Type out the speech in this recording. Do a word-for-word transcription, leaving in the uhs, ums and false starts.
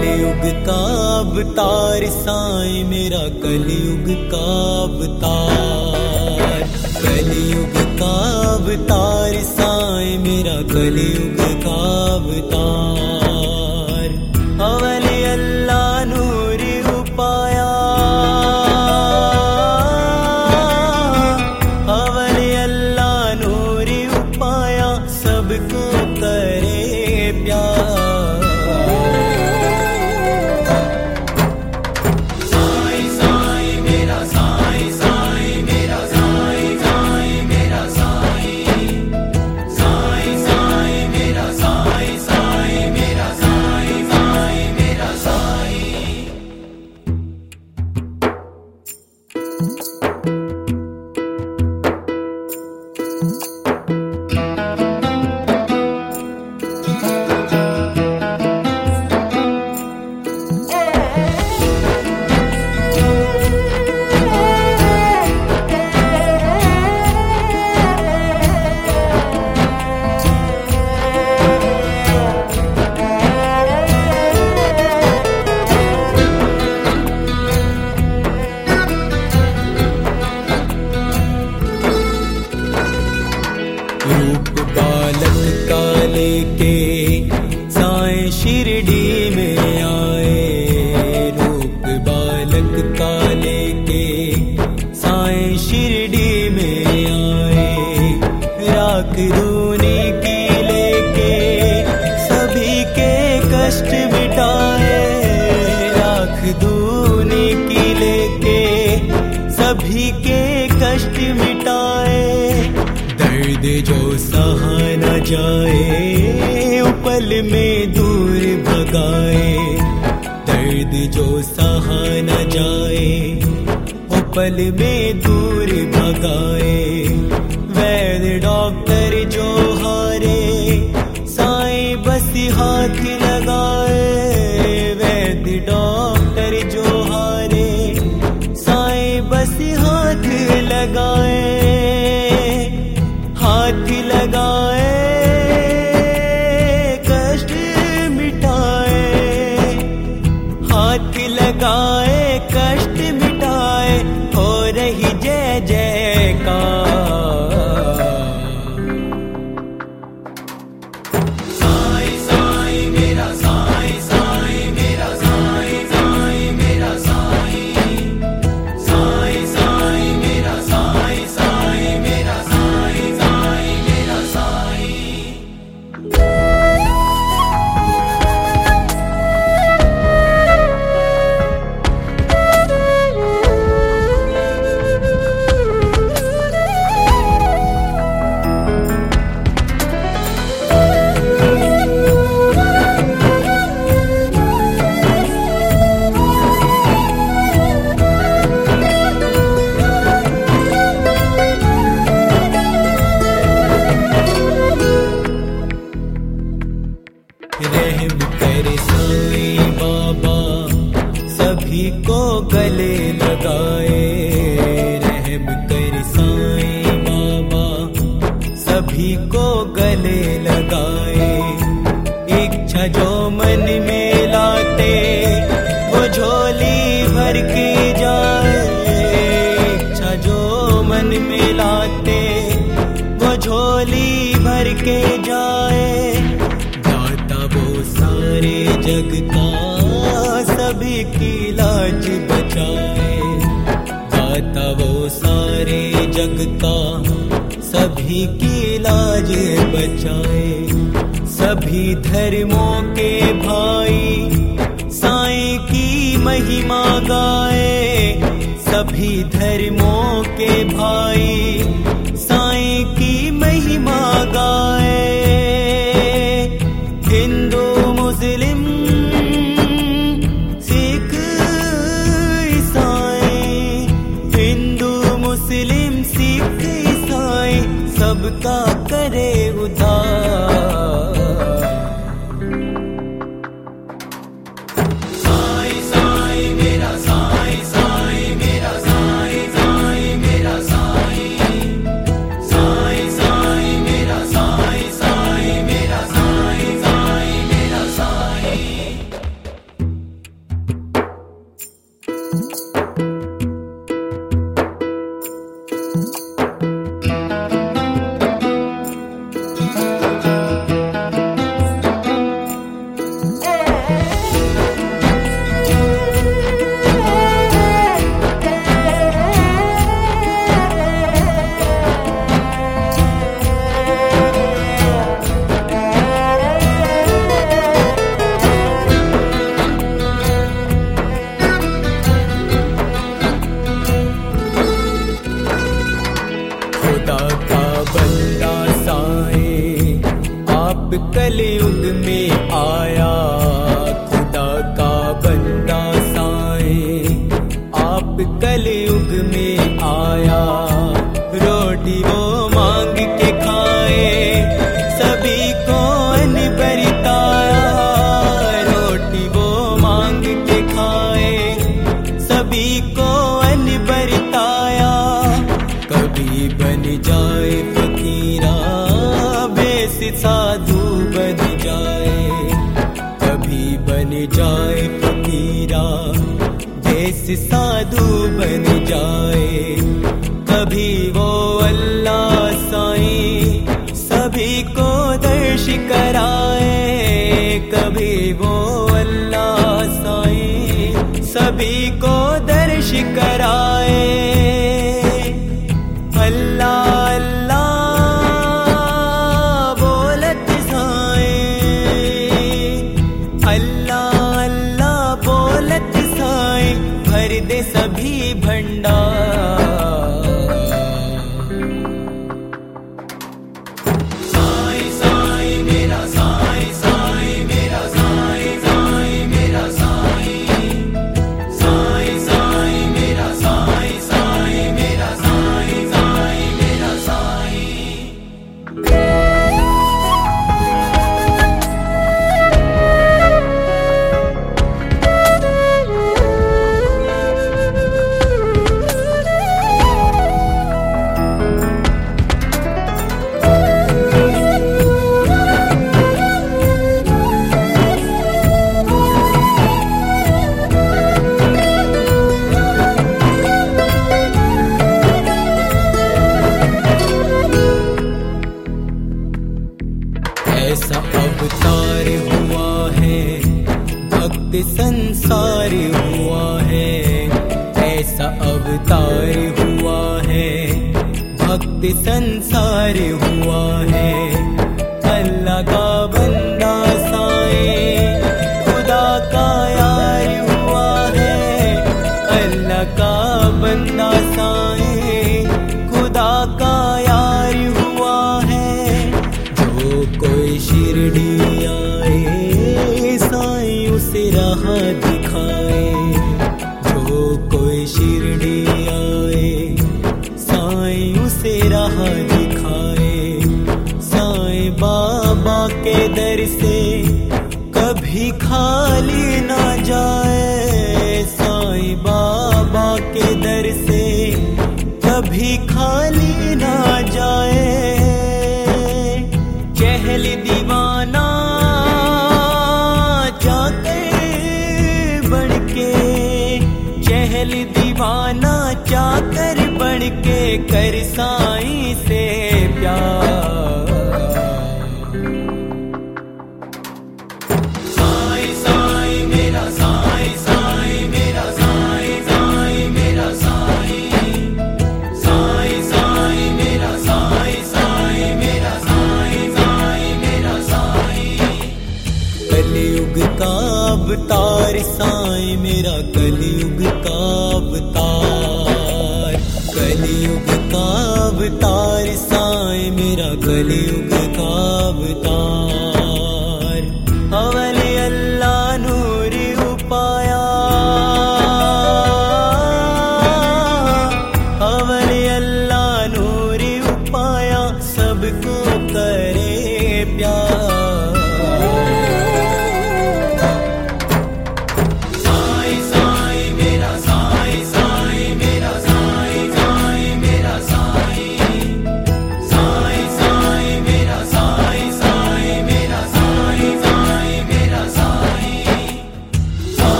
कलयुग का अवतार साईं मेरा कलयुग का अवतार। कलयुग का अवतार साईं मेरा कलयुग का अवतार। अवले अल्लाह नूर उपाया, अवले अल्लाह नूर उपाया, सबको करे प्यार। रूप बालक का लेके साईं शिरडी में आए। रूप बालक का लेके साईं शिरडी में आए। राख दूनी की लेके सभी के कष्ट मिटाए। राख दूनी की लेके सभी के कष्ट मिटाए। दर्द जो सहा न जाए उपल में दूर भगाए। दर्द जो सहा न जाए उपल में दूर भगाए। वैद्य डॉक्टर जो हारे साईं बस हाथ लगाए। वैद्य डॉक्टर जो हारे साईं बस हाथ लगाए। हाथ लगाए कष्ट मिटाए। हाथ लगाए कष्ट मिटाए। हो रही जय जयकार। साईं साईं मेरा साईं साईं मेरा साईं साईं मेरा साईं। साईं साईं मेरा साईं साईं मेरा साईं साईं मेरा साईं। रहम करे साईं बाबा सभी को गले लगाए। रहम करे साईं बाबा सभी को गले लगाए। इच्छा जो मन में लाते वो झोली भर के जाए। इच्छा जो मन में लाते वो झोली भर के जाए। सारे जग का सभी की लाज बचाए। दाता वो सारे जग का सभी की लाज बचाए। सभी धर्मों के भाई साईं की महिमा गाए। सभी धर्मों के भाई साईं की महिमा गाए। हिंदू मुस्लिम सिख ईसाई। हिंदू मुस्लिम सिख ईसाई सबका करे उद्धार। साईं साईं मेरा साईं साईं मेरा साईं साईं मेरा साईं। साईं साईं मेरा साईं साईं फकीरा देश साधु बन जाए। कभी वो अल्लाह साईं सभी को दर्श कराए। कभी वो अल्लाह साईं सभी को दर्श कराए। अल्लाह सभी भंडार। साईं साईं मेरा साईं साईं मेरा साईं साईं मेरा साईं। साईं साईं मेरा साईं साईं मेरा साईं साईं मेरा साईं। ऐसा अवतार हुआ है भक्त संसार हुआ है। ऐसा अवतार हुआ है भक्त संसार हुआ है। अल्लाह का बंदा साईं खुदा का यार हुआ है। अल्लाह का बंदा साईं खुदा का यार हुआ है। जो कोई शिरडी आए साईं उसे राह दिखाए। जो कोई शिरडी आए साईं उसे राह दिखाए। साईं बाबा के दर से कभी खाली ना जाए। साईं बाबा के दर से कभी खाली ना जाए। चहल दीवाना चाकर बन के। चहल दीवाना चाकर बन के कर साईं से प्यार। साईं साईं मेरा साईं साईं मेरा साईं साईं मेरा साईं। साईं साईं मेरा साईं साईं मेरा साईं साईं मेरा साईं। कलयुग का अवतार साईं मेरा कलयुग का अवतार। कलयुग का अवतार साईं मेरा कलयुग का अवतार।